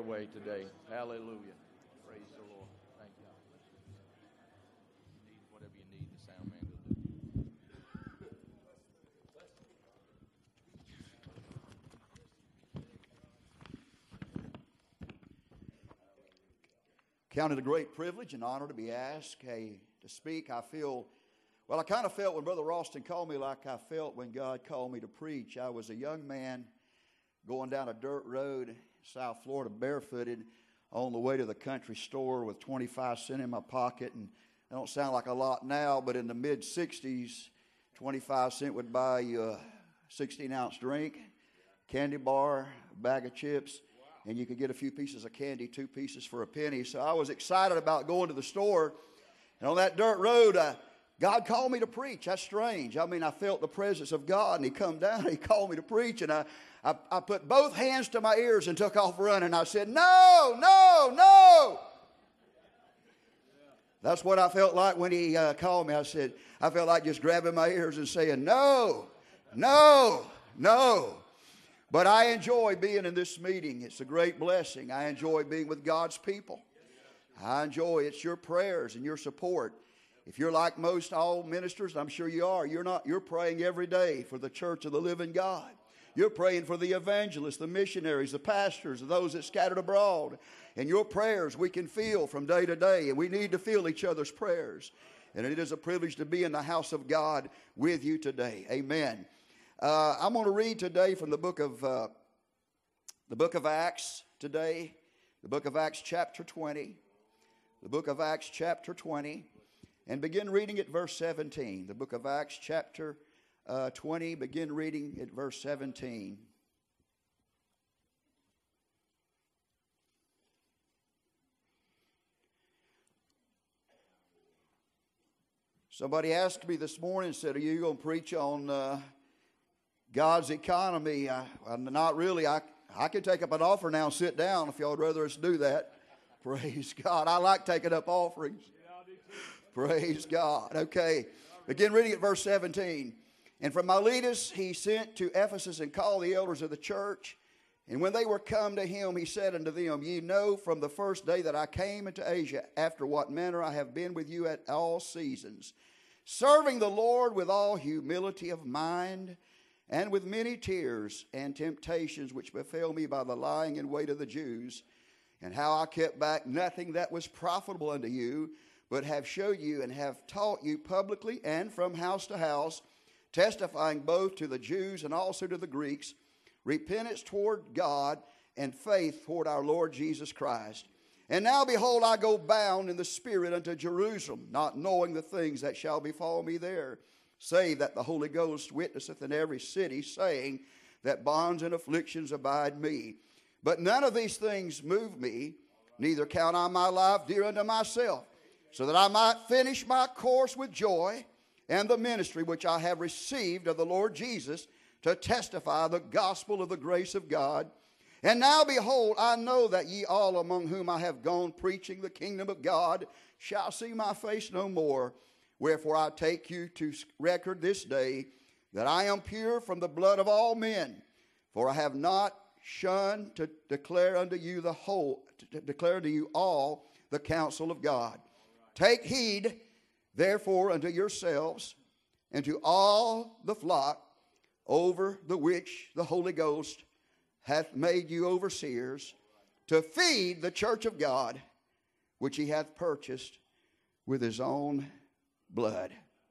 way today. Hallelujah. Praise the Lord. Thank you. Need whatever you need, the sound man will do. Count it a great privilege and honor to be asked to speak. I kind of felt when Brother Ralston called me like I felt when God called me to preach. I was a young man going down a dirt road in South Florida barefooted on the way to the country store with 25 cents in my pocket. And that don't sound like a lot now, but in the mid-'60s, 25 cents would buy you a 16-ounce drink, candy bar, a bag of chips, and you could get a few pieces of candy, 2 pieces for a penny. So I was excited about going to the store. And on that dirt road, God called me to preach. That's strange. I mean, I felt the presence of God, and He come down, and He called me to preach, and I put both hands to my ears and took off running. I said, no, no, no. That's what I felt like when He called me. I felt like just grabbing my ears and saying, no, no, no. But I enjoy being in this meeting. It's a great blessing. I enjoy being with God's people. I enjoy it's your prayers and your support. If you're like most all ministers, I'm sure you are, you're praying every day for the church of the living God. You're praying for the evangelists, the missionaries, the pastors, those that scattered abroad. And your prayers we can feel from day to day, and we need to feel each other's prayers. And it is a privilege to be in the house of God with you today. Amen. I'm going to read today from the book of Acts today, the book of Acts chapter 20, the book of Acts chapter 20, and begin reading at verse 17. The book of Acts chapter 20, begin reading at verse 17. Somebody asked me this morning, said, are you going to preach on God's economy? Not really. I can take up an offer now and sit down if y'all would rather us do that. Praise God. I like taking up offerings. Praise God. Okay. Begin reading at verse 17. And from Miletus he sent to Ephesus and called the elders of the church. And when they were come to him, he said unto them, Ye know from the first day that I came into Asia, after what manner I have been with you at all seasons, serving the Lord with all humility of mind, and with many tears and temptations which befell me by the lying in wait of the Jews, and how I kept back nothing that was profitable unto you, but have showed you and have taught you publicly and from house to house, testifying both to the Jews and also to the Greeks, repentance toward God and faith toward our Lord Jesus Christ. And now, behold, I go bound in the Spirit unto Jerusalem, not knowing the things that shall befall me there, save that the Holy Ghost witnesseth in every city, saying that bonds and afflictions abide me. But none of these things move me, neither count I my life dear unto myself, so that I might finish my course with joy, and the ministry which I have received of the Lord Jesus, to testify the gospel of the grace of God. And now, behold, I know that ye all among whom I have gone preaching the kingdom of God shall see my face no more. Wherefore I take you to record this day that I am pure from the blood of all men. For I have not shunned to declare unto you all the counsel of God. Take heed, therefore, unto yourselves and to all the flock over the which the Holy Ghost hath made you overseers, to feed the church of God, which he hath purchased with his own blood.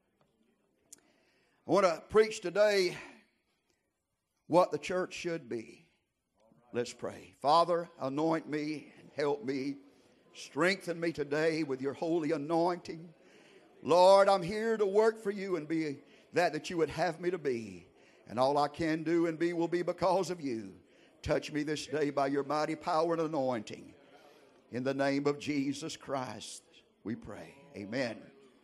I want to preach today what the church should be. Let's pray. Father, anoint me and help me. Strengthen me today with your holy anointing. Lord, I'm here to work for you and be that you would have me to be. And all I can do and be will be because of you. Touch me this day by your mighty power and anointing. In the name of Jesus Christ, we pray. Amen.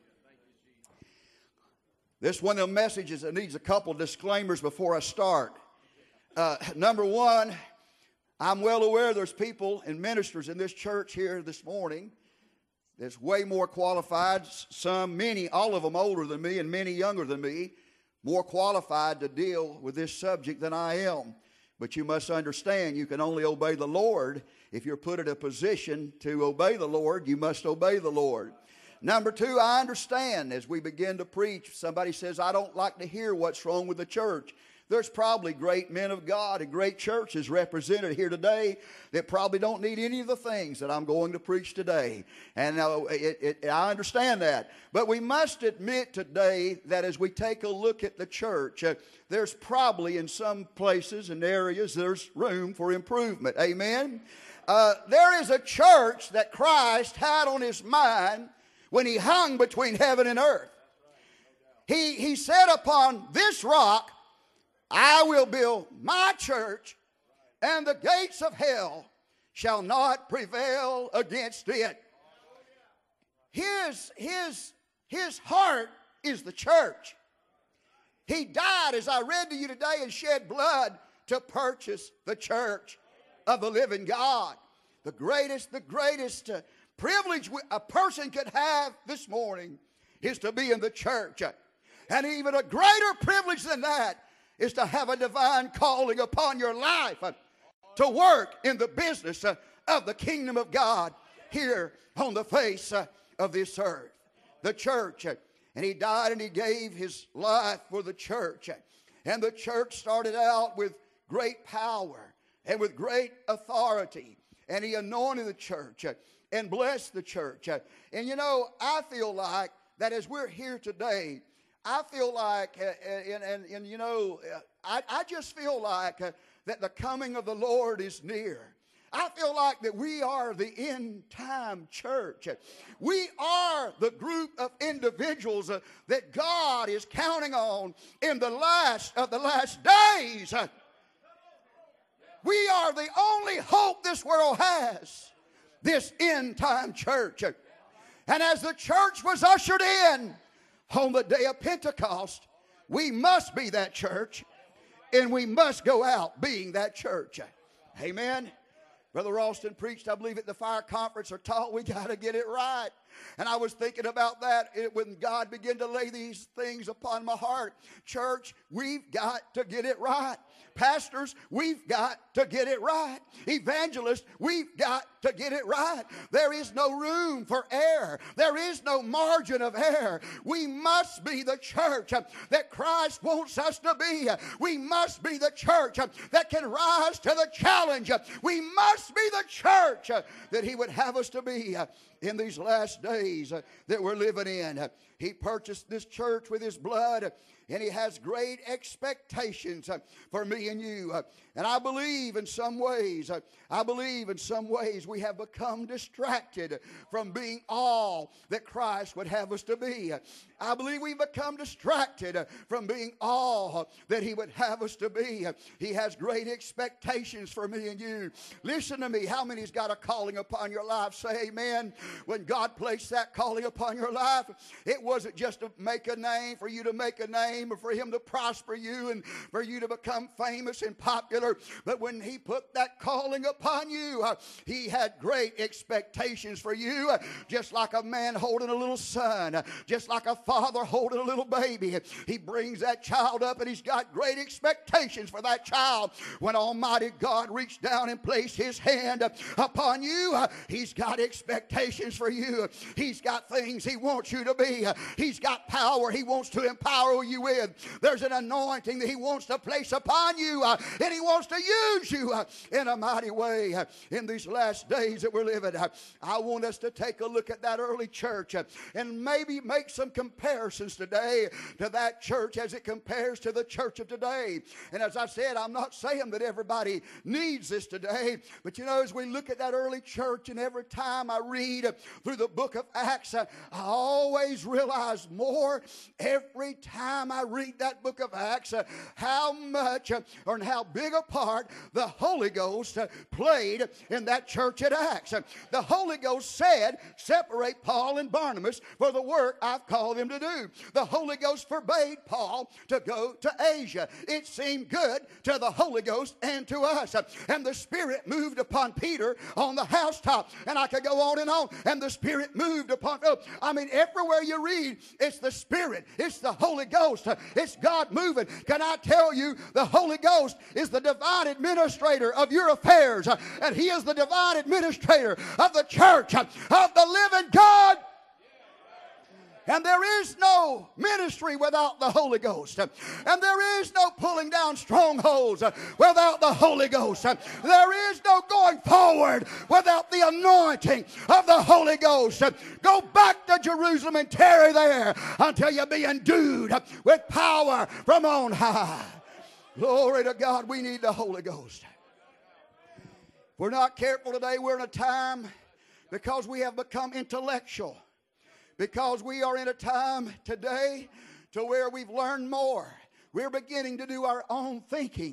This one of the messages that needs a couple disclaimers before I start. Number one, I'm well aware there's people and ministers in this church here this morning that's way more qualified, many, all of them older than me and many younger than me, more qualified to deal with this subject than I am. But you must understand, you can only obey the Lord if you're put in a position to obey the Lord. You must obey the Lord. Number two, I understand as we begin to preach, somebody says, I don't like to hear what's wrong with the church. There's probably great men of God and great churches represented here today that probably don't need any of the things that I'm going to preach today. And I understand that. But we must admit today that as we take a look at the church, there's probably in some places and areas there's room for improvement. Amen? There is a church that Christ had on his mind when he hung between heaven and earth. He said, upon this rock I will build my church, and the gates of hell shall not prevail against it. His heart is the church. He died, as I read to you today, and shed blood to purchase the church of the living God. The greatest privilege a person could have this morning is to be in the church. And even a greater privilege than that is to have a divine calling upon your life to work in the business of the kingdom of God here on the face of this earth. The church. And he died and he gave his life for the church. And the church started out with great power and with great authority. And he anointed the church and blessed the church. And you know, I feel like that as we're here today, I feel like, I just feel like that the coming of the Lord is near. I feel like that we are the end time church. We are the group of individuals that God is counting on in the last of the last days. We are the only hope this world has, this end time church. And as the church was ushered in on the day of Pentecost, we must be that church, and we must go out being that church. Amen. Brother Ralston preached, I believe, at the fire conference, or taught we got to get it right. And I was thinking about that when God began to lay these things upon my heart. Church, we've got to get it right. Pastors, we've got to get it right. Evangelists, we've got to get it right. There is no room for error. There is no margin of error. We must be the church that Christ wants us to be. We must be the church that can rise to the challenge. We must be the church that he would have us to be in these last days that we're living in. He purchased this church with his blood, and he has great expectations for me and you. And I believe in some ways we have become distracted from being all that Christ would have us to be. I believe we've become distracted from being all that he would have us to be. He has great expectations for me and you. Listen to me. How many's got a calling upon your life? Say amen. When God placed that calling upon your life, it wasn't just to make a name, for you to make a name, or for him to prosper you and for you to become famous and popular. But when he put that calling upon you, he had great expectations for you. Just like a man holding a little son, just like a father holding a little baby, he brings that child up, and he's got great expectations for that child. When Almighty God reached down and placed his hand upon you, he's got expectations for you. He's got things he wants you to be. He's got power he wants to empower you with. There's an anointing that he wants to place upon you, and he wants to use you in a mighty way in these last days that we're living. I want us to take a look at that early church and maybe make some comparisons today to that church as it compares to the church of today. And as I said, I'm not saying that everybody needs this today, but you know, as we look at that early church, and every time I read through the book of Acts, I always realize more every time I read that book of Acts how much or how big a part the Holy Ghost played in that church at Acts. The Holy Ghost said, separate Paul and Barnabas for the work I've called them to do. The Holy Ghost forbade Paul to go to Asia. It seemed good to the Holy Ghost and to us. And the Spirit moved upon Peter on the housetop. And I could go on and on. And the Spirit moved upon, everywhere you read, it's the Spirit, it's the Holy Ghost It's God moving. Can I tell you, the Holy Ghost is the divine administrator of your affairs, and He is the divine administrator of the church of the living God. And there is no ministry without the Holy Ghost. And there is no pulling down strongholds without the Holy Ghost. There is no going forward without the anointing of the Holy Ghost. Go back to Jerusalem and tarry there until you be endued with power from on high. Glory to God, we need the Holy Ghost. If we're not careful today, we're in a time, because we have become intellectual, because we are in a time today to where we've learned more. We're beginning to do our own thinking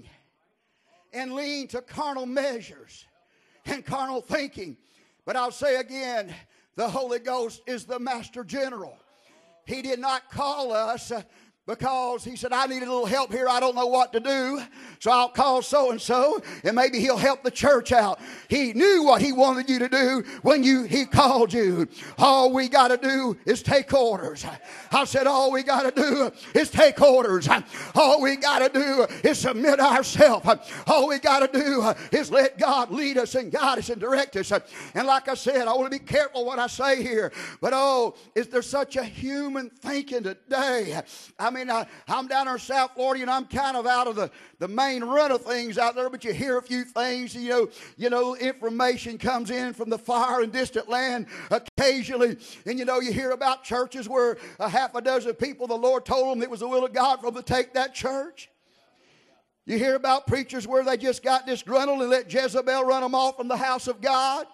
and lean to carnal measures and carnal thinking. But I'll say again, the Holy Ghost is the Master General. He did not call us because He said, I need a little help here. I don't know what to do, so I'll call so-and-so, and maybe he'll help the church out. He knew what He wanted you to do when He called you. All we got to do is take orders. I said, all we got to do is take orders. All we got to do is submit ourselves. All we got to do is let God lead us and guide us and direct us. And like I said, I want to be careful what I say here. But is there such a human thinking today? I'm down in South Florida, and I'm kind of out of the main run of things out there, but you hear a few things, you know, information comes in from the far and distant land occasionally, and you hear about churches where a half a dozen people, the Lord told them it was the will of God for them to take that church. You hear about preachers where they just got disgruntled and let Jezebel run them off from the house of God.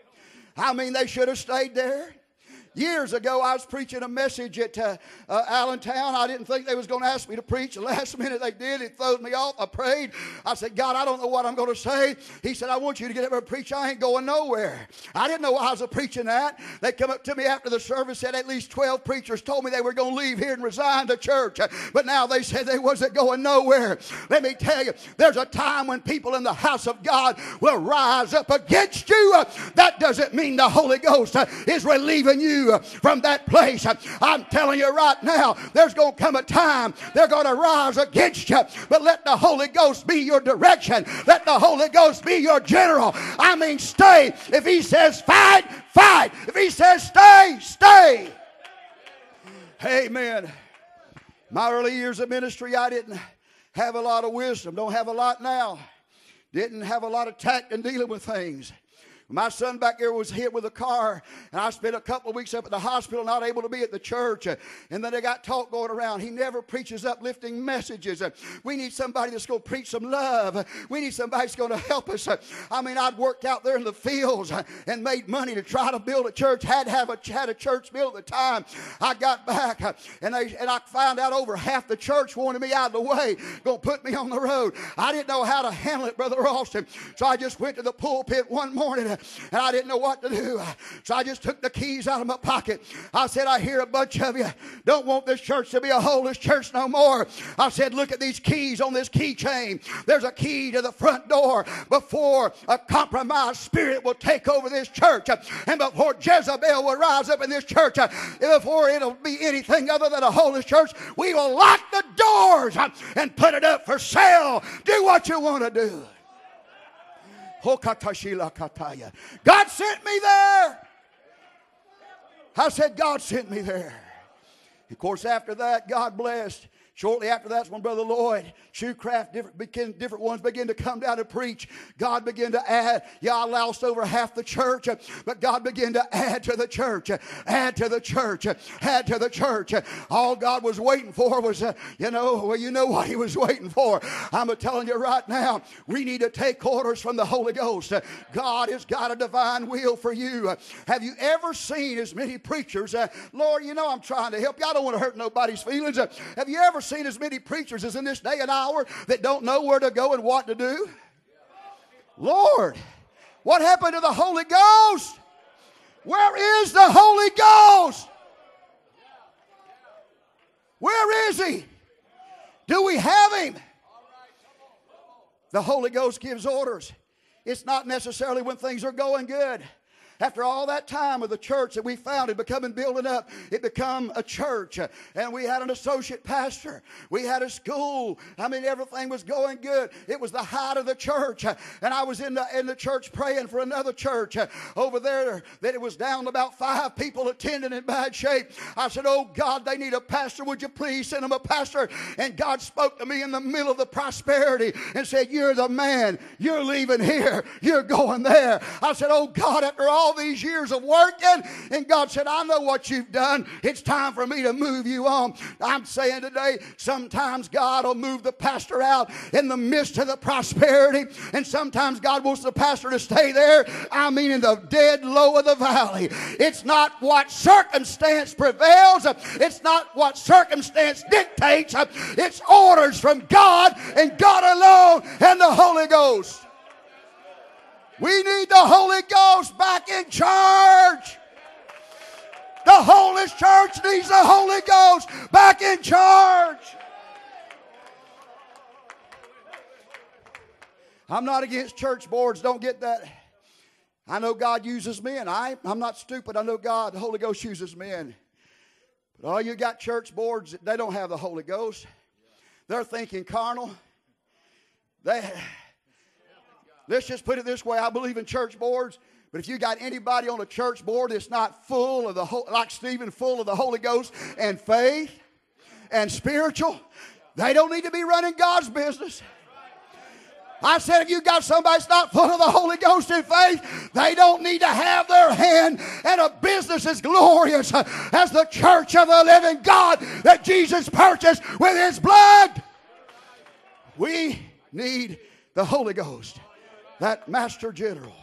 They should have stayed there. Years ago, I was preaching a message at Allentown. I didn't think they was going to ask me to preach. The last minute they did. It threw me off. I prayed. I said, God, I don't know what I'm going to say. He said, I want you to get up and preach. I ain't going nowhere. I didn't know I was preaching that. They come up to me after the service, said at least 12 preachers told me they were going to leave here and resign the church. But now they said they wasn't going nowhere. Let me tell you, there's a time when people in the house of God will rise up against you. That doesn't mean the Holy Ghost is relieving you from that place. I'm telling you right now, there's going to come a time they're going to rise against you, but let the Holy Ghost be your direction. Let the Holy Ghost be your general. Stay. If He says fight, fight. If He says stay, stay. Amen. My early years of ministry, I didn't have a lot of wisdom. Don't have a lot now. Didn't have a lot of tact in dealing with things. My son back there was hit with a car, and I spent a couple of weeks up at the hospital, not able to be at the church. And then they got talk going around. He never preaches uplifting messages. We need somebody that's going to preach some love. We need somebody that's going to help us. I'd worked out there in the fields and made money to try to build a church. Had a church built at the time. I got back, and I found out over half the church wanted me out of the way, going to put me on the road. I didn't know how to handle it, Brother Austin. So I just went to the pulpit one morning, and I didn't know what to do. So I just took the keys out of my pocket. I said, I hear a bunch of you don't want this church to be a holiness church no more. I said, look at these keys on this keychain. There's a key to the front door before a compromised spirit will take over this church, and before Jezebel will rise up in this church, before it'll be anything other than a holiness church, we will lock the doors and put it up for sale. Do what you want to do. God sent me there. I said, God sent me there. Of course, after that, God blessed. Shortly after that's when Brother Lloyd, Shoecraft, different ones began to come down and preach. God began to add. Yeah, I lost over half the church, but God began to add to the church, add to the church, add to the church. All God was waiting for was, you know what He was waiting for. I'm telling you right now, we need to take orders from the Holy Ghost. God has got a divine will for you. Have you ever seen as many preachers? Lord, I'm trying to help you. I don't want to hurt nobody's feelings. Have you ever seen as many preachers as in this day and hour that don't know where to go and what to do? Lord, what happened to the Holy Ghost? Where is the Holy Ghost? Where is He? Do we have Him? The Holy Ghost gives orders. It's not necessarily when things are going good. After all that time of the church that we founded, becoming building up, it became a church. And we had an associate pastor. We had a school. I mean, everything was going good. It was the height of the church. And I was in the church praying for another church over there that it was down to about 5 people attending in bad shape. I said, oh God, they need a pastor. Would you please send them a pastor? And God spoke to me in the middle of the prosperity and said, you're the man. You're leaving here. You're going there. I said, oh God, after all these years of working, and God said, I know what you've done. It's time for me to move you on. I'm saying today, sometimes God will move the pastor out in the midst of the prosperity, and sometimes God wants the pastor to stay there. I mean, in the dead low of the valley. It's not what circumstance prevails. It's not what circumstance dictates. It's orders from God and God alone and the Holy Ghost. We need the Holy Ghost back in charge. The Holiness Church needs the Holy Ghost back in charge. I'm not against church boards. Don't get that. I know God uses men. I'm not stupid. I know God, the Holy Ghost uses men. But all you got church boards, they don't have the Holy Ghost. They're thinking carnal. Let's just put it this way. I believe in church boards. But if you got anybody on a church board that's not full of like Stephen, full of the Holy Ghost and faith and spiritual, they don't need to be running God's business. I said, if you got somebody that's not full of the Holy Ghost and faith, they don't need to have their hand in a business as glorious as the church of the living God that Jesus purchased with His blood. We need the Holy Ghost, that Master General.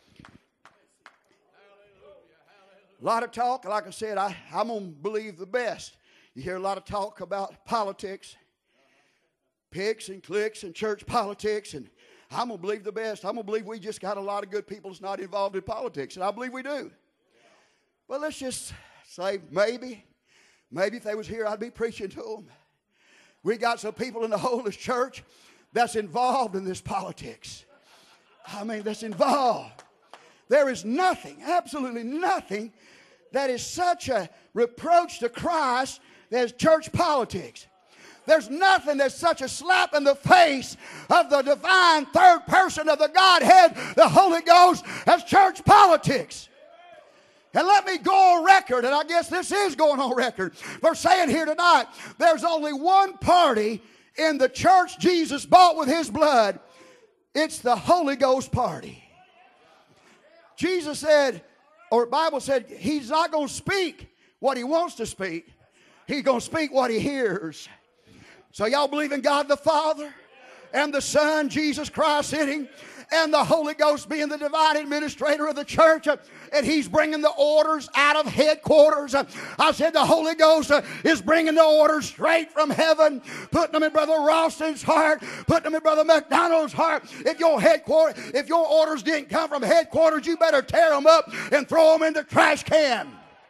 A lot of talk, like I said, I'm going to believe the best. You hear a lot of talk about politics, picks and clicks and church politics, and I'm going to believe the best. I'm going to believe we just got a lot of good people that's not involved in politics, and I believe we do. But let's just say maybe if they was here, I'd be preaching to them. We got some people in the Holiness Church that's involved in this politics. I mean, that's involved. There is nothing, absolutely nothing, that is such a reproach to Christ as church politics. There's nothing that's such a slap in the face of the divine third person of the Godhead, the Holy Ghost, as church politics. And let me go on record, and I guess this is going on record, for saying here tonight, there's only one party in the church Jesus bought with His blood. It's the Holy Ghost party. Jesus said, or the Bible said, He's not going to speak what He wants to speak. He's going to speak what He hears. So y'all believe in God the Father and the Son, Jesus Christ in Him, and the Holy Ghost being the divine administrator of the church, and He's bringing the orders out of headquarters. I said the Holy Ghost is bringing the orders straight from heaven, putting them in Brother Ralston's heart, putting them in Brother McDonald's heart. If your orders didn't come from headquarters, you better tear them up and throw them in the trash can.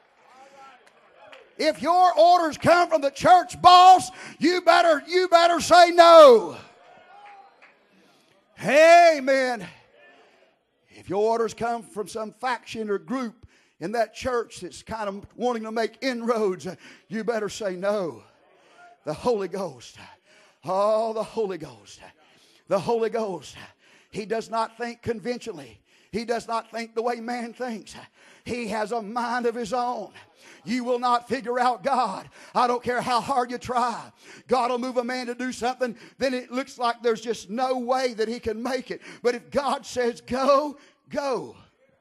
If your orders come from the church boss, you better say no. Amen. If your orders come from some faction or group in that church that's kind of wanting to make inroads, you better say no. The Holy Ghost. Oh, the Holy Ghost. The Holy Ghost. He does not think conventionally. He does not think the way man thinks. He has a mind of His own. You will not figure out God. I don't care how hard you try. God will move a man to do something, then it looks like there's just no way that he can make it. But if God says go, go.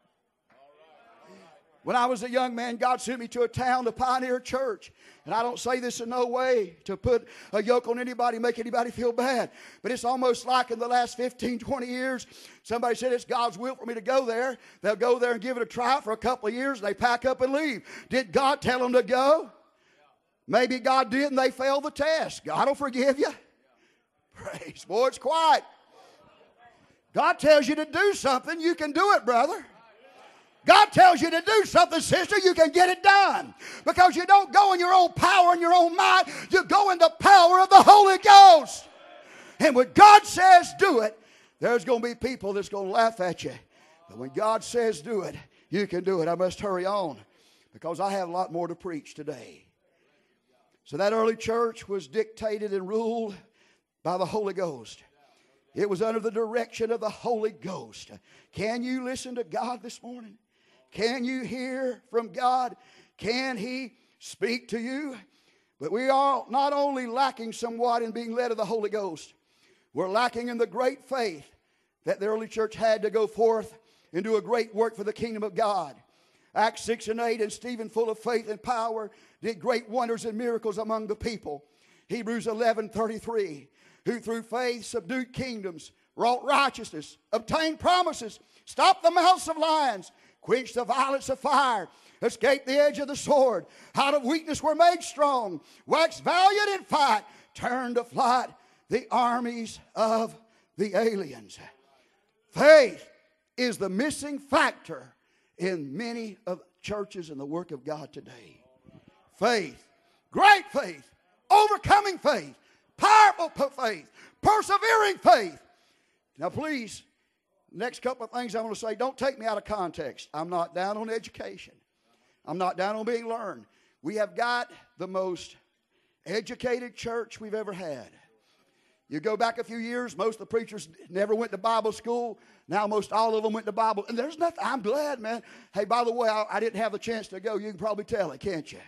When I was a young man, God sent me to a town to pioneer a church. And I don't say this in no way to put a yoke on anybody, make anybody feel bad. But it's almost like in the last 15, 20 years, somebody said it's God's will for me to go there. They'll go there and give it a try for a couple of years, and they pack up and leave. Did God tell them to go? Maybe God did, and they failed the test. God will forgive you. Praise. Boy, it's quiet. God tells you to do something, you can do it, brother. God tells you to do something, sister, you can get it done. Because you don't go in your own power and your own might. You go in the power of the Holy Ghost. And when God says do it, there's going to be people that's going to laugh at you. But when God says do it, You can do it. I must hurry on because I have a lot more to preach today. So that early church was dictated and ruled by the Holy Ghost. It was under the direction of the Holy Ghost. Can you listen to God this morning? Can you hear from God? Can He speak to you? But we are not only lacking somewhat in being led of the Holy Ghost, we're lacking in the great faith that the early church had to go forth and do a great work for the kingdom of God. Acts 6 and 8, and Stephen, full of faith and power, did great wonders and miracles among the people. Hebrews 11:33, who through faith subdued kingdoms, wrought righteousness, obtained promises, stopped the mouths of lions, quenched the violence of fire, escaped the edge of the sword, out of weakness were made strong, waxed valiant in fight, turned to flight the armies of the aliens. Faith is the missing factor in many of churches and the work of God today. Faith, great faith, overcoming faith, powerful faith, persevering faith. Now please, next couple of things I want to say, don't take me out of context. I'm not down on education. I'm not down on being learned. We have got the most educated church we've ever had. You go back a few years, most of the preachers never went to Bible school. Now most all of them went to Bible. And there's nothing, I'm glad, man. Hey, by the way, I didn't have the chance to go. You can probably tell it, can't you?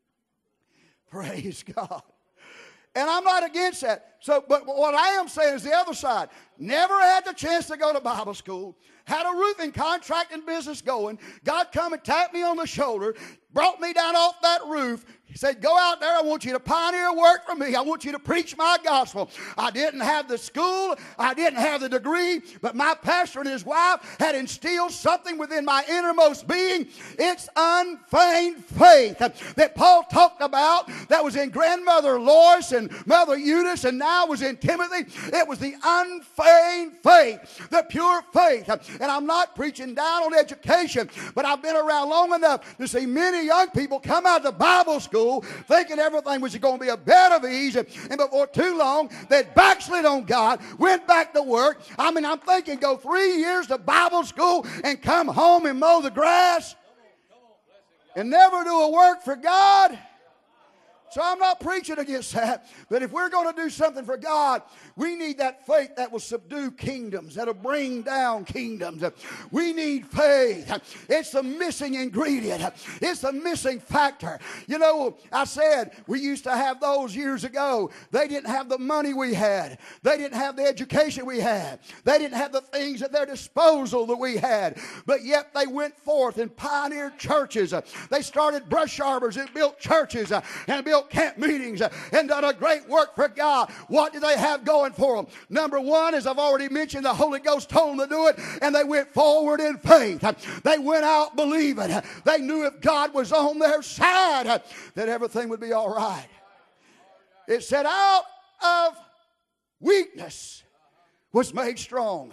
Praise God. And I'm not against that. So, but what I am saying is the other side. Never had the chance to go to Bible school. Had a roofing contract and business going. God come and tapped me on the shoulder. Brought me down off that roof. He said, go out there. I want you to pioneer work for me. I want you to preach my gospel. I didn't have the school. I didn't have the degree. But my pastor and his wife had instilled something within my innermost being. It's unfeigned faith that Paul talked about that was in grandmother Lois and mother Eunice and now was in Timothy. It was the unfeigned faith, the pure faith. And I'm not preaching down on education, but I've been around long enough to see many young people come out of Bible school thinking everything was going to be a bed of ease, and before too long they'd backslid on God, went back to work. I mean, I'm thinking go 3 years to Bible school and come home and mow the grass and never do a work for God. So I'm not preaching against that. But if we're going to do something for God, we need that faith that will subdue kingdoms, that'll bring down kingdoms. We need faith. It's the missing ingredient. It's the missing factor. You know, I said we used to have those years ago. They didn't have the money we had. They didn't have the education we had. They didn't have the things at their disposal that we had. But yet they went forth and pioneered churches. They started brush arbors and built churches and built camp meetings and done a great work for God. What do they have going for them? Number one, as I've already mentioned, the Holy Ghost told them to do it, and they went forward in faith. They went out believing. They knew if God was on their side, that everything would be all right. It said, out of weakness was made strong.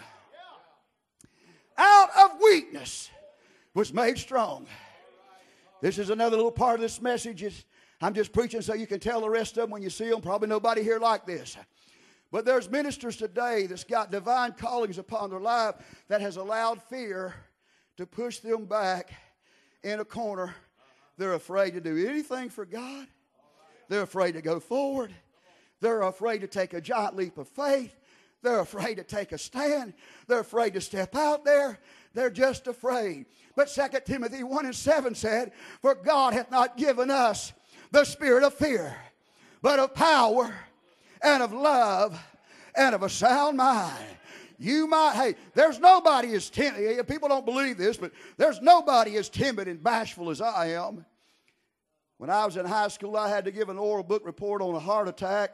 Out of weakness was made strong. This is another little part of this message. I'm just preaching so you can tell the rest of them when you see them. Probably nobody here like this. But there's ministers today that's got divine callings upon their life that has allowed fear to push them back in a corner. They're afraid to do anything for God. They're afraid to go forward. They're afraid to take a giant leap of faith. They're afraid to take a stand. They're afraid to step out there. They're just afraid. But 2 Timothy 1:7 said, for God hath not given us the spirit of fear, but of power and of love and of a sound mind. You might, hey, there's nobody as timid. People don't believe this, but there's nobody as timid and bashful as I am. When I was in high school, I had to give an oral book report on a heart attack.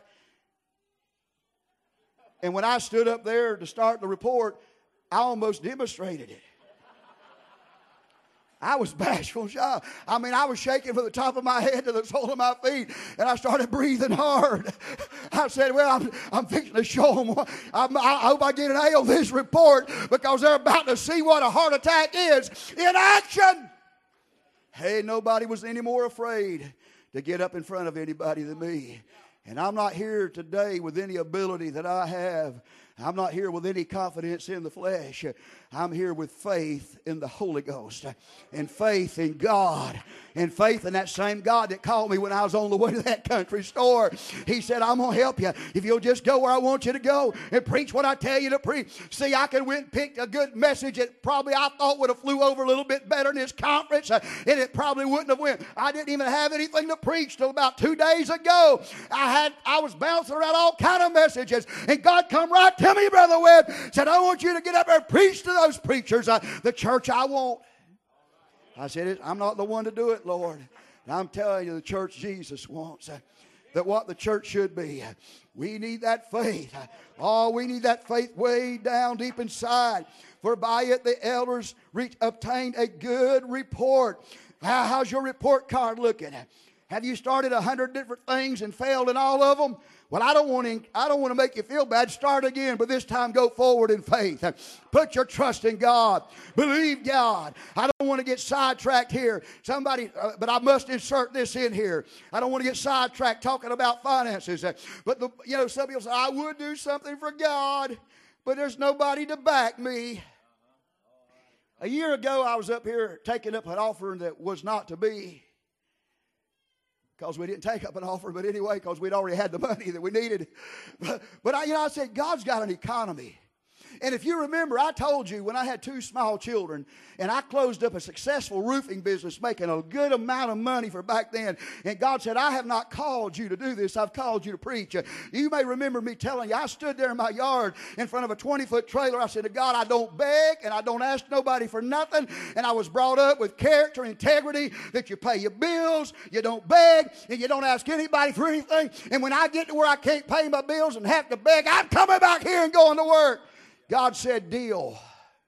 And when I stood up there to start the report, I almost demonstrated it. I was bashful and shy. I mean, I was shaking from the top of my head to the sole of my feet, and I started breathing hard. I said, well, I'm fixing to show them. I hope I get an A on this report because they're about to see what a heart attack is in action. Hey, nobody was any more afraid to get up in front of anybody than me. And I'm not here today with any ability that I have. I'm not here with any confidence in the flesh. I'm here with faith in the Holy Ghost and faith in God and faith in that same God that called me when I was on the way to that country store. He said, I'm going to help you if you'll just go where I want you to go and preach what I tell you to preach. See, I could went and picked a good message that probably I thought would have flew over a little bit better in this conference, and it probably wouldn't have went. I didn't even have anything to preach till about 2 days ago. I was bouncing around all kind of messages, and God come right to me, Brother Webb, said, I want you to get up there and preach to those preachers, the church I want. I said, I'm not the one to do it, Lord. And I'm telling you, the church Jesus wants, that what the church should be. We need that faith. Oh, we need that faith way down deep inside. For by it the elders obtained a good report. How's your report card looking? Have you started 100 different things and failed in all of them? Well, I don't want to make you feel bad. Start again, but this time go forward in faith. Put your trust in God. Believe God. I don't want to get sidetracked here. But I must insert this in here. I don't want to get sidetracked talking about finances. But some people say, I would do something for God, but there's nobody to back me. A year ago, I was up here taking up an offering that was not to be. Because we didn't take up an offer, but anyway, because we'd already had the money that we needed. But I said, God's got an economy. And if you remember, I told you when I had 2 small children and I closed up a successful roofing business making a good amount of money for back then. And God said, I have not called you to do this. I've called you to preach. You may remember me telling you, I stood there in my yard in front of a 20-foot trailer. I said to God, I don't beg and I don't ask nobody for nothing. And I was brought up with character and integrity that you pay your bills, you don't beg, and you don't ask anybody for anything. And when I get to where I can't pay my bills and have to beg, I'm coming back here and going to work. God said, deal.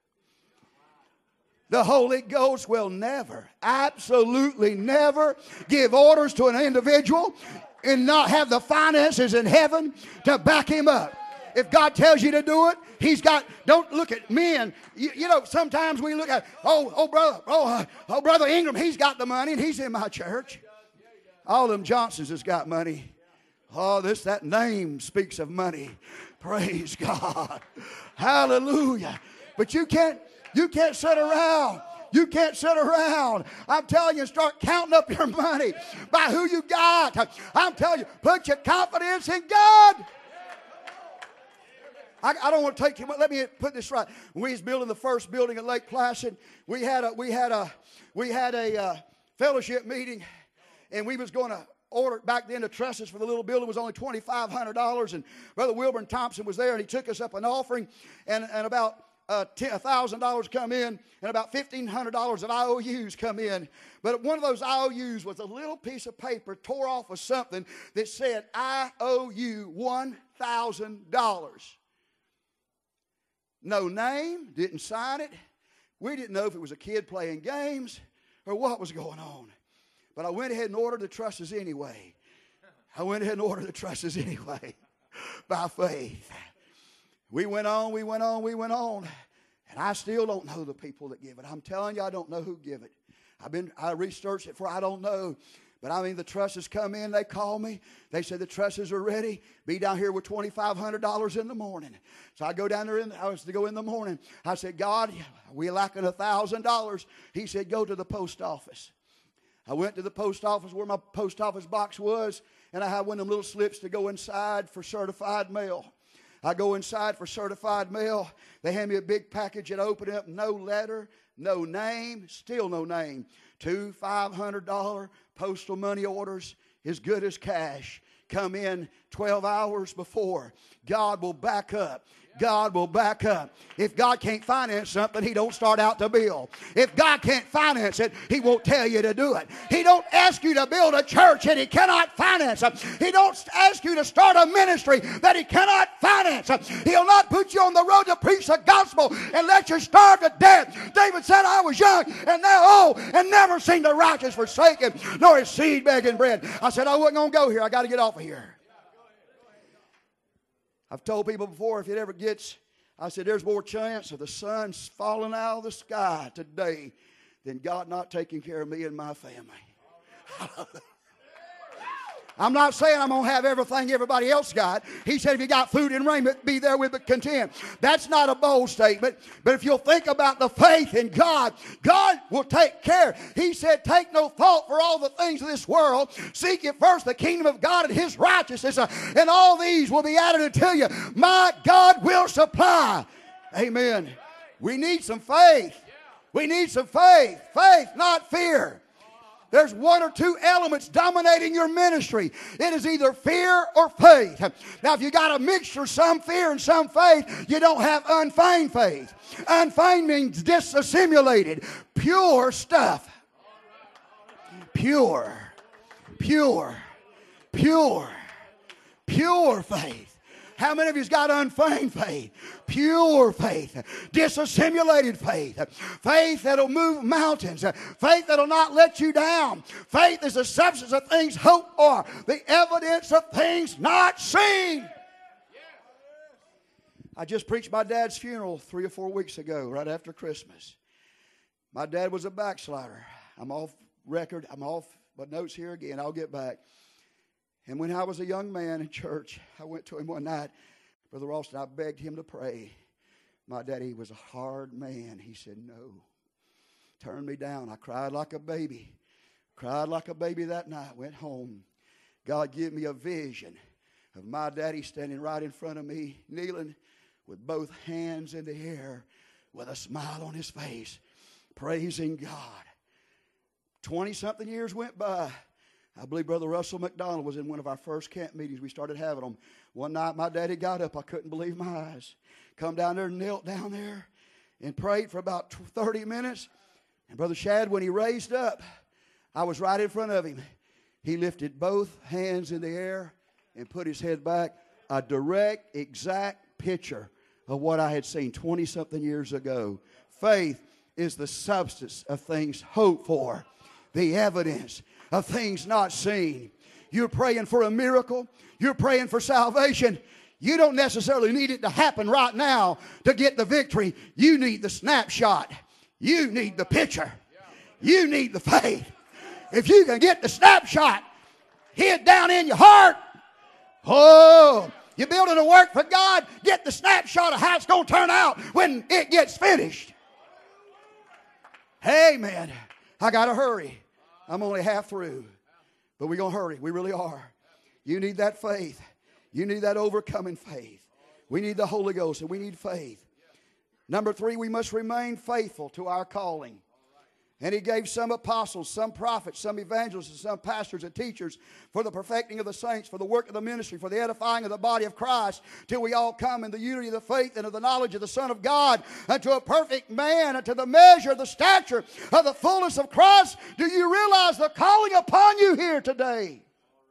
The Holy Ghost will never, absolutely never give orders to an individual and not have the finances in heaven to back him up. If God tells you to do it, don't look at men. Sometimes we look at, Brother Ingram, he's got the money and he's in my church. All them Johnsons has got money. Oh, that name speaks of money. Praise God. Hallelujah. But you can't sit around. You can't sit around. I'm telling you, start counting up your money by who you got. I'm telling you, put your confidence in God. I don't want to take too much. Let me put this right. When we was building the first building at Lake Placid, we had a fellowship meeting, and we was going to ordered back then the trusses for the little building was only $2,500, and Brother Wilburn Thompson was there, and he took us up an offering, and about $1,000 come in, and about $1,500 of IOUs come in. But one of those IOUs was a little piece of paper tore off of something that said, I owe you $1,000. No name, didn't sign it. We didn't know if it was a kid playing games or what was going on. But I went ahead and ordered the trusses anyway. By faith. We went on. And I still don't know the people that give it. I'm telling you, I don't know who give it. I researched it for I don't know. But I mean, the trusses come in, they call me. They said the trusses are ready. Be down here with $2,500 in the morning. So I go down there, I was to go in the morning. I said, God, we're lacking $1,000. He said, go to the post office. I went to the post office where my post office box was, and I had one of them little slips to go inside for certified mail. I go inside for certified mail. They hand me a big package, and I open it up. No letter, no name, still no name. 2 $500 postal money orders, as good as cash, come in 12 hours before. God will back up. God will back up. If God can't finance something, He don't start out to build. If God can't finance it, He won't tell you to do it. He don't ask you to build a church that He cannot finance. He don't ask you to start a ministry that He cannot finance. He'll not put you on the road to preach the gospel and let you starve to death. David said, I was young and now old and never seen the righteous forsaken, nor his seed begging bread. I said, I wasn't going to go here. I got to get off of here. I've told people before, if it ever gets, I said, there's more chance of the sun falling out of the sky today than God not taking care of me and my family. I'm not saying I'm going to have everything everybody else got. He said, if you got food and raiment, be there with content. That's not a bold statement. But if you'll think about the faith in God, God will take care. He said, take no thought for all the things of this world. Seek ye first the kingdom of God and His righteousness, and all these will be added unto you. My God will supply. Amen. We need some faith. We need some faith. Faith, not fear. There's one or two elements dominating your ministry. It is either fear or faith. Now, if you got a mixture, some fear and some faith, you don't have unfeigned faith. Unfeigned means dissimulated, pure stuff. Pure, pure, pure, pure faith. How many of you's got unfeigned faith? Pure faith. Dissimulated faith. Faith that'll move mountains. Faith that'll not let you down. Faith is the substance of things hoped for, the evidence of things not seen. I just preached my dad's funeral 3 or 4 weeks ago, right after Christmas. My dad was a backslider. I'm off record. I'm off my notes here again. I'll get back. And when I was a young man in church, I went to him one night, Brother Ralston, I begged him to pray. My daddy was a hard man. He said, no. Turned me down. I cried like a baby. Cried like a baby that night. Went home. God gave me a vision of my daddy standing right in front of me, kneeling with both hands in the air, with a smile on his face, praising God. 20-something years went by. I believe Brother Russell McDonald was in one of our first camp meetings. We started having them. One night my daddy got up. I couldn't believe my eyes. Come down there and knelt down there and prayed for about 30 minutes. And Brother Shad, when he raised up, I was right in front of him. He lifted both hands in the air and put his head back. A direct, exact picture of what I had seen 20-something years ago. Faith is the substance of things hoped for, the evidence of things not seen. You're praying for a miracle. You're praying for salvation. You don't necessarily need it to happen right now to get the victory. You need the snapshot. You need the picture. You need the faith. If you can get the snapshot hid down in your heart, oh, you're building a work for God, get the snapshot of how it's going to turn out when it gets finished. Hey, man, I got to hurry. I'm only half through, but we're going to hurry. We really are. You need that faith. You need that overcoming faith. We need the Holy Ghost, and we need faith. Number 3, we must remain faithful to our calling. And He gave some apostles, some prophets, some evangelists, and some pastors and teachers for the perfecting of the saints, for the work of the ministry, for the edifying of the body of Christ, till we all come in the unity of the faith and of the knowledge of the Son of God, unto a perfect man, unto the measure of the stature of the fullness of Christ. Do you realize the calling upon you here today?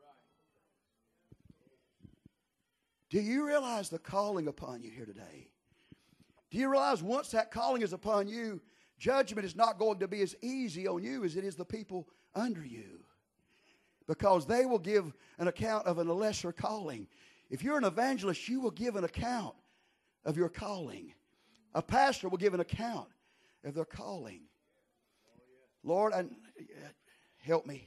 Do you realize the calling upon you here today? Do you realize once that calling is upon you, judgment is not going to be as easy on you as it is the people under you, because they will give an account of a lesser calling. If you're an evangelist, you will give an account of your calling. A pastor will give an account of their calling. Lord, help me.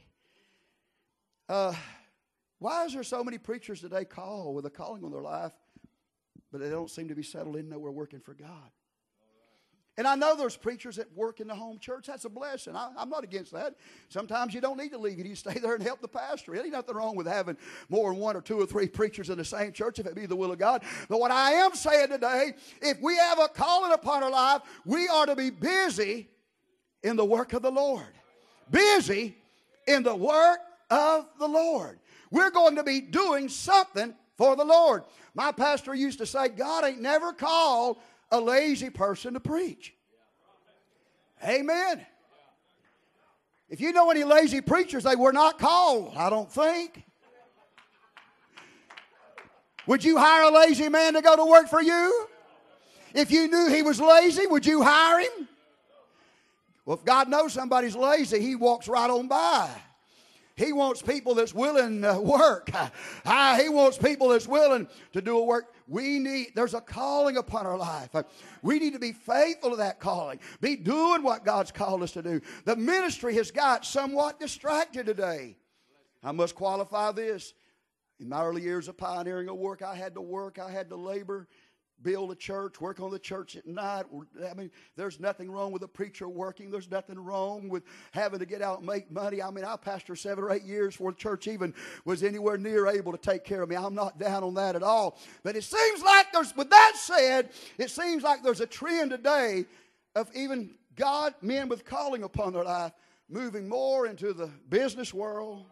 Why is there so many preachers today call with a calling on their life, but they don't seem to be settled in nowhere working for God? And I know there's preachers that work in the home church. That's a blessing. I'm not against that. Sometimes you don't need to leave. You need to stay there and help the pastor. There ain't nothing wrong with having more than 1 or 2 or 3 preachers in the same church if it be the will of God. But what I am saying today, if we have a calling upon our life, we are to be busy in the work of the Lord. Busy in the work of the Lord. We're going to be doing something for the Lord. My pastor used to say, God ain't never called a lazy person to preach. Amen. If you know any lazy preachers, they were not called, I don't think. Would you hire a lazy man to go to work for you? If you knew he was lazy, would you hire him? Well, if God knows somebody's lazy, He walks right on by. He wants people that's willing to work. He wants people that's willing to do a work. There's a calling upon our life. We need to be faithful to that calling. Be doing what God's called us to do. The ministry has got somewhat distracted today. I must qualify this. In my early years of pioneering a work, I had to labor, build a church, work on the church at night. I mean, there's nothing wrong with a preacher working. There's nothing wrong with having to get out and make money. I mean, I pastored 7 or 8 years before the church even was anywhere near able to take care of me. I'm not down on that at all. But it seems like with that said, it seems like there's a trend today of even God, men with calling upon their life, moving more into the business world.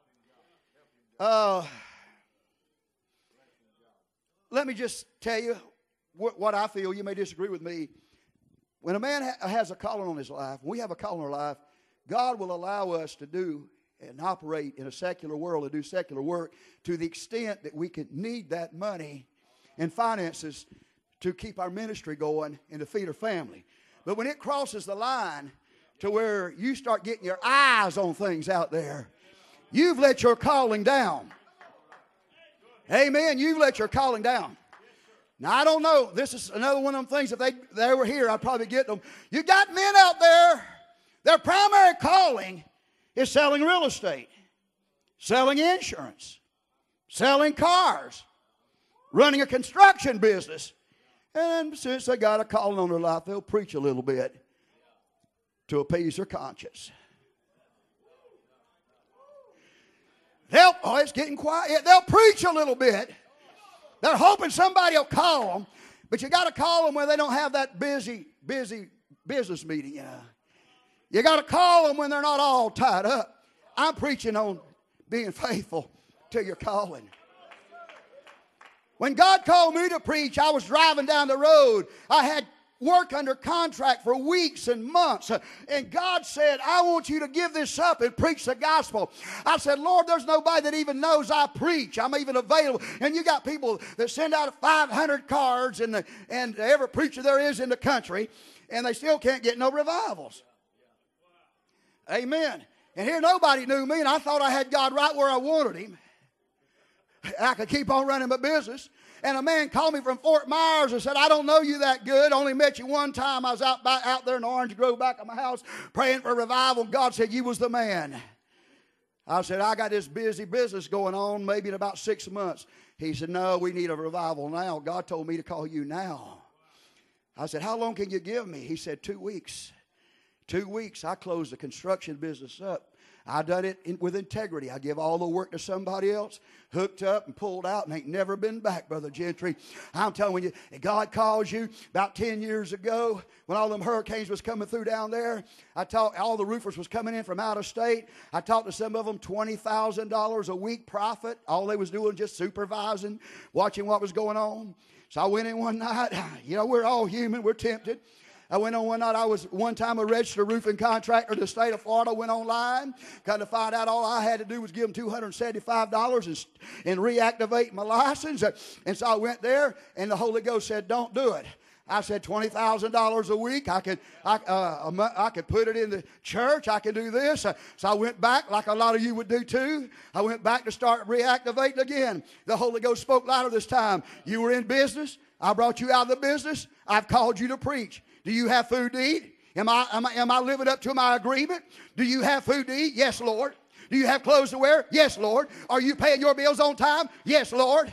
Let me just tell you what I feel. You may disagree with me. When a man has a calling on his life, when we have a calling on our life, God will allow us to do and operate in a secular world and do secular work to the extent that we can need that money and finances to keep our ministry going and to feed our family. But when it crosses the line to where you start getting your eyes on things out there, you've let your calling down. Amen. You've let your calling down. Now, I don't know. This is another one of them things. If they were here, I'd probably get them. You got men out there, their primary calling is selling real estate, selling insurance, selling cars, running a construction business. And since they got a calling on their life, they'll preach a little bit to appease their conscience. It's getting quiet. They'll preach a little bit. They're hoping somebody will call them, but you got to call them when they don't have that busy business meeting. You got to call them when they're not all tied up. I'm preaching on being faithful to your calling. When God called me to preach, I was driving down the road. I had work under contract for weeks and months. And God said, I want you to give this up and preach the gospel. I said, Lord, there's nobody that even knows I preach. I'm even available. And you got people that send out 500 cards and every preacher there is in the country, and they still can't get no revivals. Amen. And here nobody knew me, and I thought I had God right where I wanted him. I could keep on running my business. And a man called me from Fort Myers and said, I don't know you that good. Only met you one time. I was out there in the orange grove back at my house praying for revival. God said, you was the man. I said, I got this busy business going on maybe in about 6 months. He said, no, we need a revival now. God told me to call you now. I said, how long can you give me? He said, 2 weeks. 2 weeks. I closed the construction business up. I done it with integrity. I give all the work to somebody else, hooked up and pulled out, and ain't never been back, Brother Gentry. I'm telling you, God calls you. About 10 years ago, when all them hurricanes was coming through down there, all the roofers was coming in from out of state. I talked to some of them, $20,000 a week profit. All they was doing just supervising, watching what was going on. So I went in one night. You know, we're all human. We're tempted. I went on one night. I was one time a registered roofing contractor in the state of Florida. Went online. Kind of find out all I had to do was give them $275 and reactivate my license. And so I went there, and the Holy Ghost said, don't do it. I said, $20,000 a week. I could put it in the church. I could do this. So I went back like a lot of you would do too. I went back to start reactivating again. The Holy Ghost spoke louder this time. You were in business. I brought you out of the business. I've called you to preach. Do you have food to eat? Am I living up to my agreement? Do you have food to eat? Yes, Lord. Do you have clothes to wear? Yes, Lord. Are you paying your bills on time? Yes, Lord.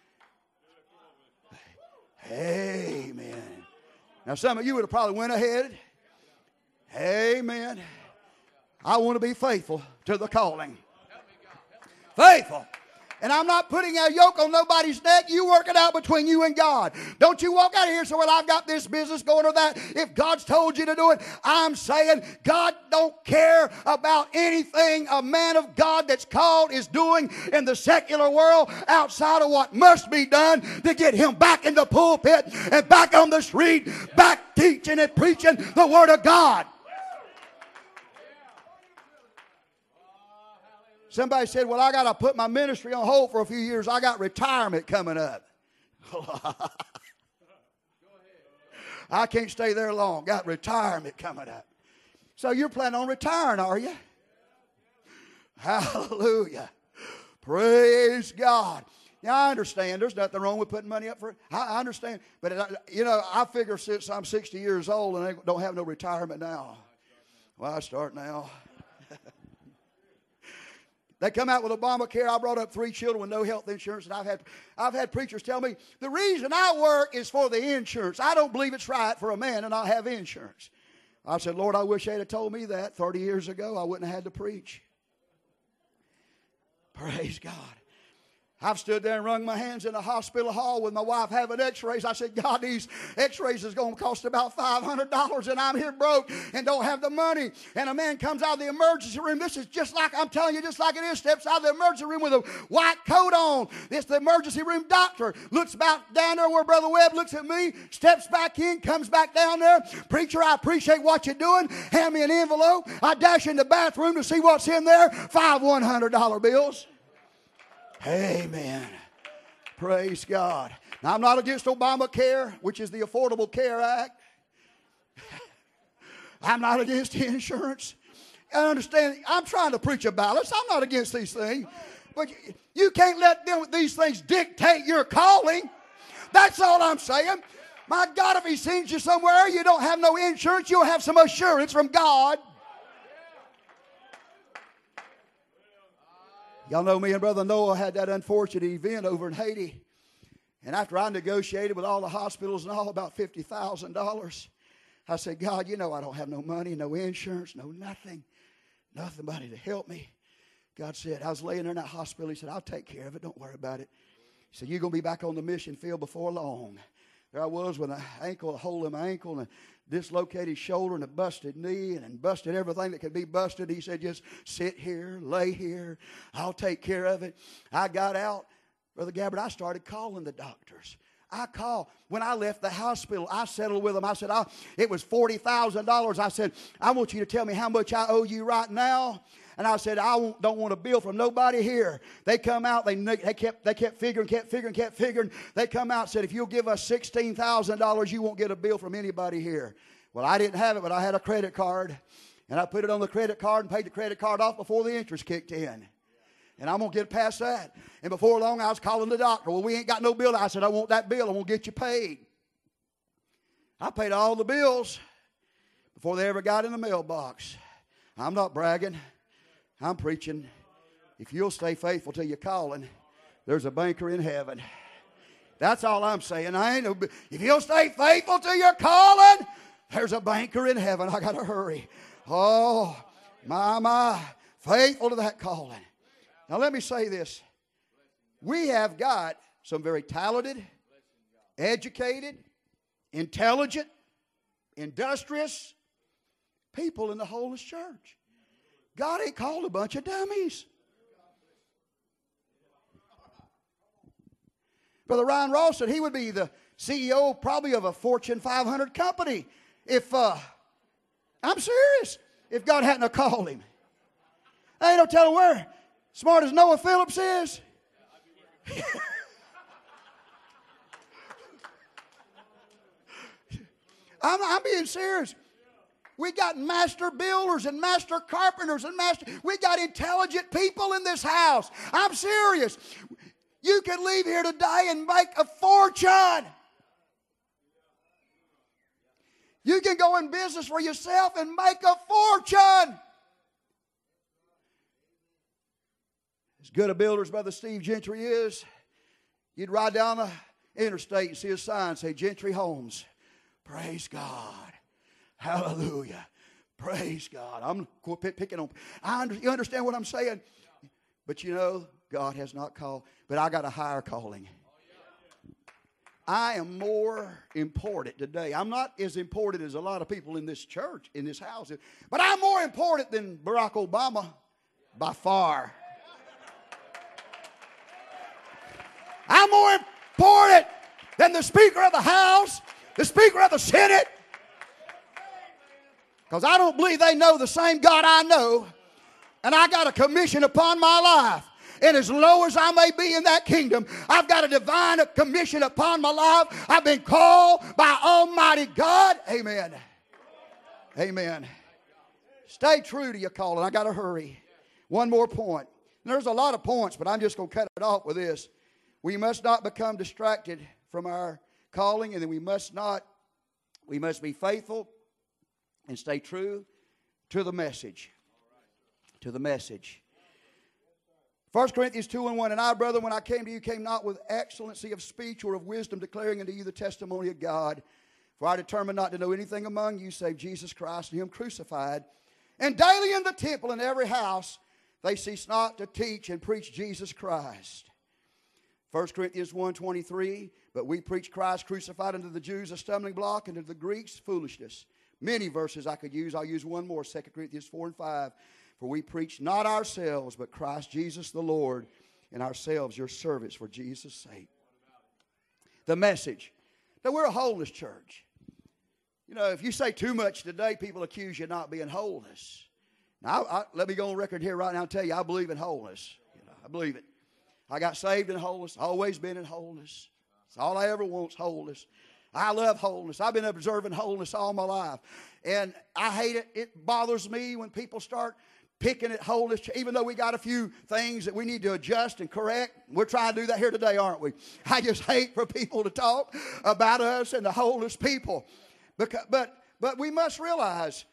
Amen. Now, some of you would have probably went ahead. Amen. I want to be faithful to the calling. Faithful. And I'm not putting a yoke on nobody's neck. You work it out between you and God. Don't you walk out of here and say, well, I've got this business going or that. If God's told you to do it, I'm saying God don't care about anything a man of God that's called is doing in the secular world outside of what must be done to get him back in the pulpit and back on the street, back teaching and preaching the Word of God. Somebody said, well, I got to put my ministry on hold for a few years. I got retirement coming up. I can't stay there long. Got retirement coming up. So you're planning on retiring, are you? Hallelujah. Praise God. Now, I understand. There's nothing wrong with putting money up for it. I understand. But, I figure since I'm 60 years old and I don't have no retirement now. Well, I start now. They come out with Obamacare. I brought up 3 children with no health insurance, and I've had preachers tell me, the reason I work is for the insurance. I don't believe it's right for a man to not have insurance. I said, Lord, I wish they'd have told me that 30 years ago. I wouldn't have had to preach. Praise God. I've stood there and wrung my hands in a hospital hall with my wife having x-rays. I said, God, these x-rays is going to cost about $500, and I'm here broke and don't have the money. And a man comes out of the emergency room. This is just like, I'm telling you, just like it is, steps out of the emergency room with a white coat on. It's the emergency room doctor. Looks about down there where Brother Webb looks at me, steps back in, comes back down there. Preacher, I appreciate what you're doing. Hand me an envelope. I dash in the bathroom to see what's in there. 5 $100 bills. Amen. Praise God. Now, I'm not against Obamacare, which is the Affordable Care Act. I'm not against insurance. I understand. I'm trying to preach a balance. I'm not against these things. But you can't let these things dictate your calling. That's all I'm saying. My God, if He sends you somewhere you don't have no insurance, you'll have some assurance from God. Y'all know me and Brother Noah had that unfortunate event over in Haiti. And after I negotiated with all the hospitals and all about $50,000, I said, God, you know I don't have no money, no insurance, no nothing. Nothing to help me. God said, I was laying there in that hospital. He said, I'll take care of it. Don't worry about it. He said, you're going to be back on the mission field before long. There I was with a hole in my ankle and a dislocated shoulder and a busted knee and busted everything that could be busted. He said, just sit here, lay here. I'll take care of it. I got out, Brother Gabbard, I started calling the doctors. When I left the hospital, I settled with them. I said, it was $40,000. I said, I want you to tell me how much I owe you right now. And I said, don't want a bill from nobody here. They come out, they kept figuring. They come out and said, if you'll give us $16,000, you won't get a bill from anybody here. Well, I didn't have it, but I had a credit card. And I put it on the credit card and paid the credit card off before the interest kicked in. And I'm going to get past that. And before long, I was calling the doctor. Well, we ain't got no bill. I said, I want that bill. I want to get you paid. I paid all the bills before they ever got in the mailbox. I'm not bragging. I'm preaching. If you'll stay faithful to your calling, there's a banker in heaven. That's all I'm saying. If you'll stay faithful to your calling, there's a banker in heaven. I got to hurry. Oh, my. Faithful to that calling. Now let me say this. We have got some very talented, educated, intelligent, industrious people in the Holiness Church. God ain't called a bunch of dummies. Brother Ryan Ross said he would be the CEO probably of a Fortune 500 company if, I'm serious, if God hadn't called him. I ain't no telling where smart as Noah Phillips is. I'm being serious. We got master builders and master carpenters and we got intelligent people in this house. I'm serious. You can leave here today and make a fortune. You can go in business for yourself and make a fortune. As good a builder as Brother Steve Gentry is, you'd ride down the interstate and see a sign say Gentry Homes. Praise God. Hallelujah. Praise God. I'm picking on. You understand what I'm saying? But you know, God has not called. But I got a higher calling. I am more important today. I'm not as important as a lot of people in this church, in this house. But I'm more important than Barack Obama by far. I'm more important than the Speaker of the House, the Speaker of the Senate. Because I don't believe they know the same God I know. And I got a commission upon my life. And as low as I may be in that kingdom, I've got a divine commission upon my life. I've been called by Almighty God. Amen. Amen. Stay true to your calling. I got to hurry. One more point. There's a lot of points, but I'm just going to cut it off with this. We must not become distracted from our calling, and then we must be faithful and stay true to the message. To the message. 1 Corinthians 2:1, and I, brethren, when I came to you, came not with excellency of speech or of wisdom, declaring unto you the testimony of God. For I determined not to know anything among you save Jesus Christ and him crucified. And daily in the temple and every house they cease not to teach and preach Jesus Christ. 1 Corinthians 1:23, but we preach Christ crucified unto the Jews a stumbling block, and to the Greeks foolishness. Many verses I could use. I'll use one more, 2 Corinthians 4:5. For we preach not ourselves, but Christ Jesus the Lord, and ourselves your servants for Jesus' sake. The message. Now, we're a holiness church. You know, if you say too much today, people accuse you of not being holiness. Now, let me go on record here right now and tell you, I believe in holiness. I believe it. I got saved in holiness. Always been in holiness. It's all I ever want is holiness. I love holiness. I've been observing holiness all my life. And I hate it. It bothers me when people start picking at holiness, even though we got a few things that we need to adjust and correct. We're trying to do that here today, aren't we? I just hate for people to talk about us and the holiness people. But we must realize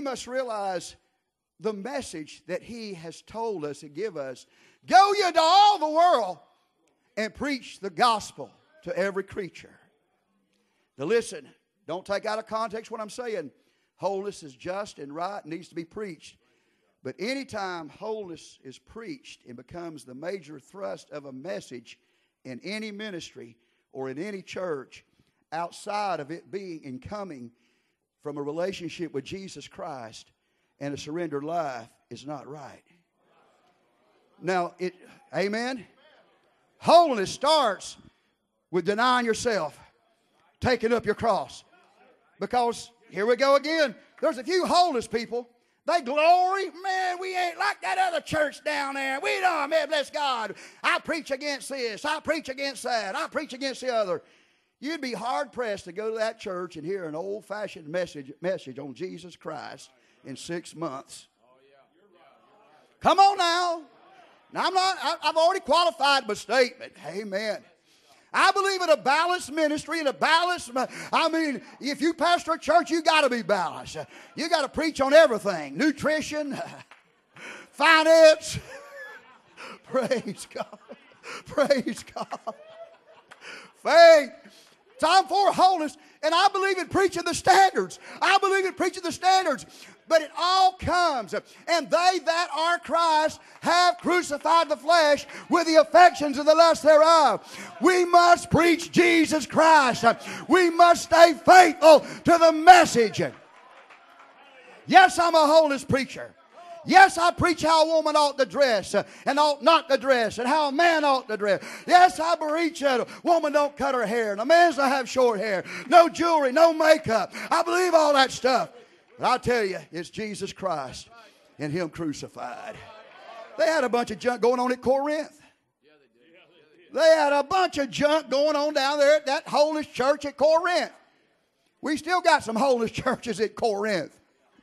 the message that he has told us and give us. Go ye to all the world and preach the gospel to every creature. Now listen, don't take out of context what I'm saying. Holiness is just and right and needs to be preached. But anytime holiness is preached and becomes the major thrust of a message in any ministry or in any church, outside of it being and coming from a relationship with Jesus Christ and a surrendered life, is not right. Now, amen? Holiness starts with denying yourself, taking up your cross. Because, here we go again, there's a few holiness people. They glory, man, we ain't like that other church down there. We don't, man, bless God. I preach against this. I preach against that. I preach against the other. You'd be hard-pressed to go to that church and hear an old-fashioned message on Jesus Christ in 6 months. Come on now. Now, I've already qualified my statement. Amen. I believe in a balanced ministry and a balanced, if you pastor a church, you got to be balanced. You got to preach on everything. Nutrition, finance. Praise God. Praise God. Faith. Time for holiness. And I believe in preaching the standards. I believe in preaching the standards. But it all comes. And they that are Christ have crucified the flesh with the affections of the lust thereof. We must preach Jesus Christ. We must stay faithful to the message. Yes, I'm a holiness preacher. Yes, I preach how a woman ought to dress and ought not to dress and how a man ought to dress. Yes, I preach that a woman don't cut her hair and a man's don't have short hair. No jewelry, no makeup. I believe all that stuff. But I'll tell you, it's Jesus Christ and him crucified. They had a bunch of junk going on at Corinth. They had a bunch of junk going on down there at that holiness church at Corinth. We still got some holiness churches at Corinth.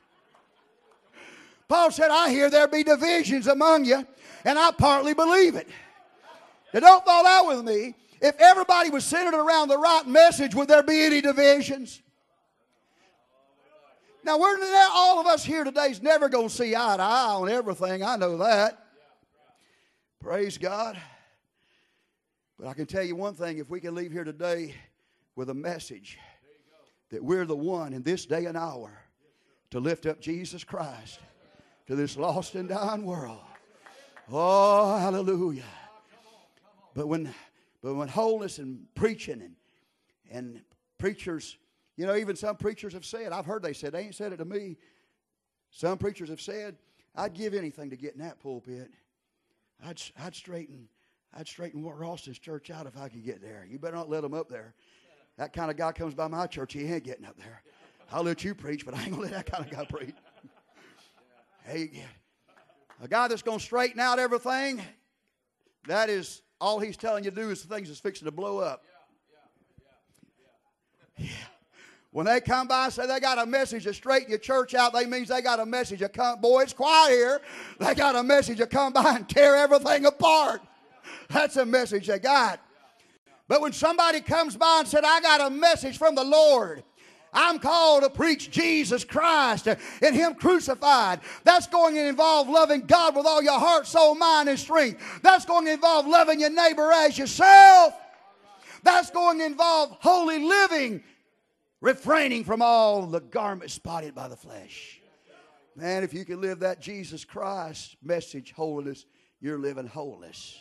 Paul said, I hear there be divisions among you, and I partly believe it. Now don't fall out with me. If everybody was centered around the right message, would there be any divisions? Now, all of us here today is never going to see eye to eye on everything. I know that. Praise God. But I can tell you one thing. If we can leave here today with a message that we're the one in this day and hour to lift up Jesus Christ to this lost and dying world. Oh, hallelujah. But when holiness and preaching and preachers, you know, even some preachers have said, I've heard they said, they ain't said it to me. Some preachers have said, I'd give anything to get in that pulpit. I'd straighten Ralston's church out if I could get there. You better not let them up there. That kind of guy comes by my church, he ain't getting up there. I'll let you preach, but I ain't going to let that kind of guy preach. Hey, a guy that's going to straighten out everything, that is all he's telling you to do is the things that's fixing to blow up. Yeah. When they come by and say they got a message to straighten your church out, that means they got a message to come. Boy, it's quiet here. They got a message to come by and tear everything apart. That's a message they got. But when somebody comes by and said, I got a message from the Lord, I'm called to preach Jesus Christ and Him crucified. That's going to involve loving God with all your heart, soul, mind, and strength. That's going to involve loving your neighbor as yourself. That's going to involve holy living, refraining from all the garments spotted by the flesh. Man, if you can live that Jesus Christ message, holiness, you're living wholeness.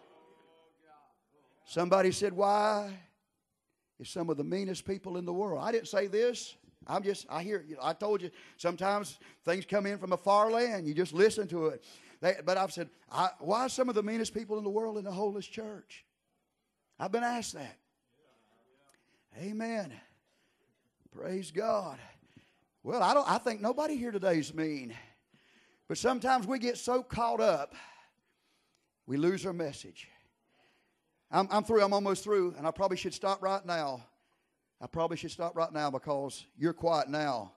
Somebody said, why is some of the meanest people in the world? I didn't say this. I hear, I told you, sometimes things come in from a far land. You just listen to it. But I've said, why are some of the meanest people in the world in the Holiness Church? I've been asked that. Amen. Praise God. Well, I think nobody here today is mean. But sometimes we get so caught up, we lose our message. I'm through. I'm almost through. And I probably should stop right now. Because you're quiet now.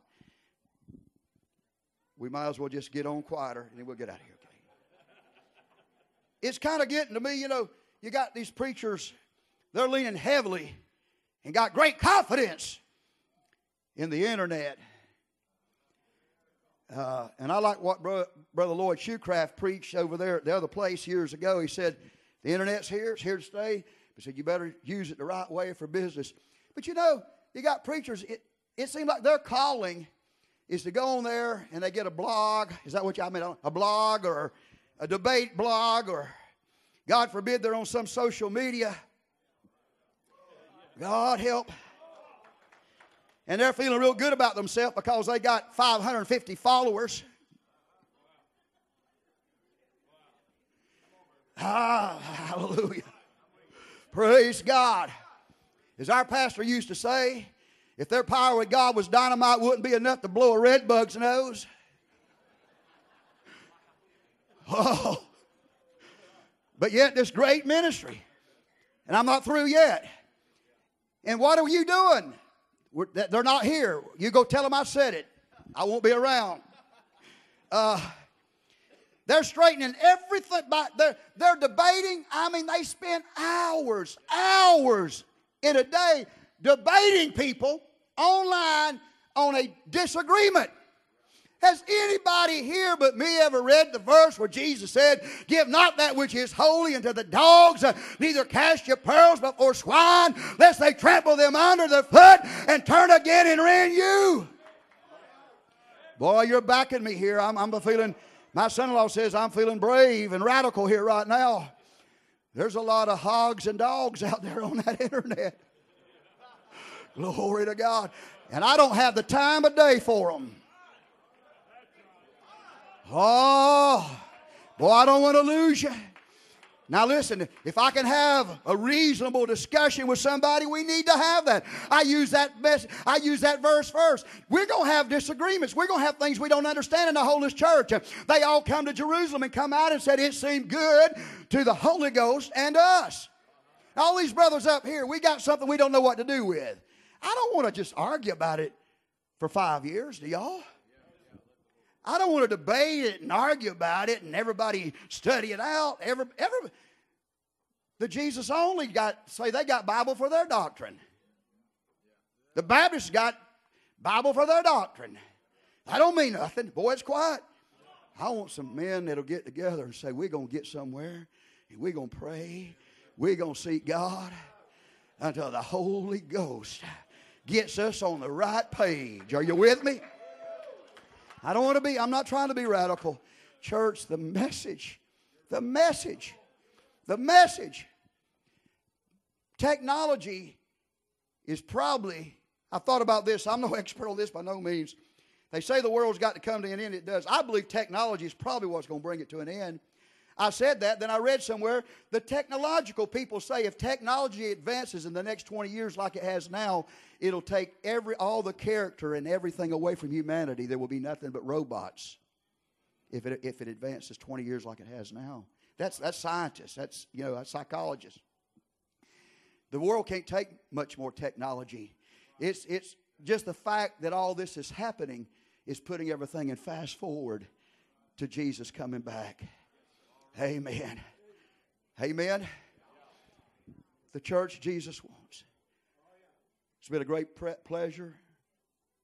We might as well just get on quieter and then we'll get out of here. Okay? It's kind of getting to me, you got these preachers, they're leaning heavily and got great confidence in the internet. And I like what Brother Lloyd Shoecraft preached over there at the other place years ago. He said, the internet's here. It's here to stay. He said, you better use it the right way for business. But you got preachers, it seems like their calling is to go on there and they get a blog. Is that what I mean? A blog or a debate blog, or God forbid they're on some social media. God help. And they're feeling real good about themselves because they got 550 followers. Hallelujah. Praise God. As our pastor used to say, if their power with God was dynamite, it wouldn't be enough to blow a red bug's nose. Oh. But yet this great ministry. And I'm not through yet. And what are you doing? They're not here. You go tell them I said it. I won't be around. They're straightening everything. They're debating. I mean, they spend hours in a day debating people online on a disagreement. Has anybody here but me ever read the verse where Jesus said, give not that which is holy unto the dogs, neither cast your pearls before swine, lest they trample them under their foot and turn again and rend you? Boy, you're backing me here. I'm feeling, my son-in-law says I'm feeling brave and radical here right now. There's a lot of hogs and dogs out there on that internet. Glory to God. And I don't have the time of day for them. Oh, boy, I don't want to lose you. Now listen, if I can have a reasonable discussion with somebody, we need to have that. I use that verse first. We're going to have disagreements. We're going to have things we don't understand in the Holiness Church. They all come to Jerusalem and come out and said it seemed good to the Holy Ghost and to us. All these brothers up here, we got something we don't know what to do with. I don't want to just argue about it for 5 years, do y'all? I don't want to debate it and argue about it and everybody study it out. The Jesus only they got Bible for their doctrine. The Baptists got Bible for their doctrine. I don't mean nothing. Boy, it's quiet. I want some men that'll get together and say, we're going to get somewhere and we're going to pray. We're going to seek God until the Holy Ghost gets us on the right page. Are you with me? I'm not trying to be radical. Church, the message. Technology is probably, I thought about this. I'm no expert on this by no means. They say the world's got to come to an end. It does. I believe technology is probably what's going to bring it to an end. I said that, then I read somewhere, the technological people say if technology advances in the next 20 years like it has now, it'll take all the character and everything away from humanity. There will be nothing but robots if it advances 20 years like it has now. That's scientists. That's psychologists. The world can't take much more technology. It's just the fact that all this is happening is putting everything in fast forward to Jesus coming back. Amen. Amen. The church Jesus wants. It's been a great pleasure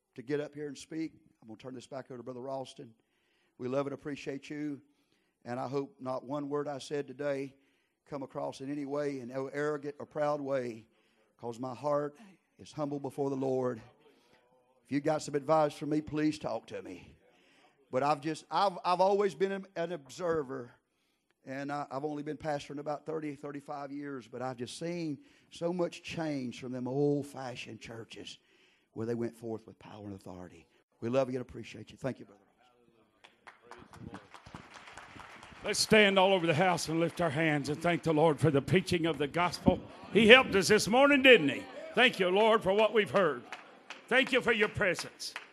to get up here and speak. I'm going to turn this back over to Brother Ralston. We love and appreciate you, and I hope not one word I said today come across in any way, in no arrogant or proud way, because my heart is humble before the Lord. If you got some advice for me, please talk to me. But I've always been an observer, and I've only been pastoring about 35 years, but I've just seen so much change from them old-fashioned churches where they went forth with power and authority. We love you and appreciate you. Thank you, brother. Let's stand all over the house and lift our hands and thank the Lord for the preaching of the gospel. He helped us this morning, didn't he? Thank you, Lord, for what we've heard. Thank you for your presence.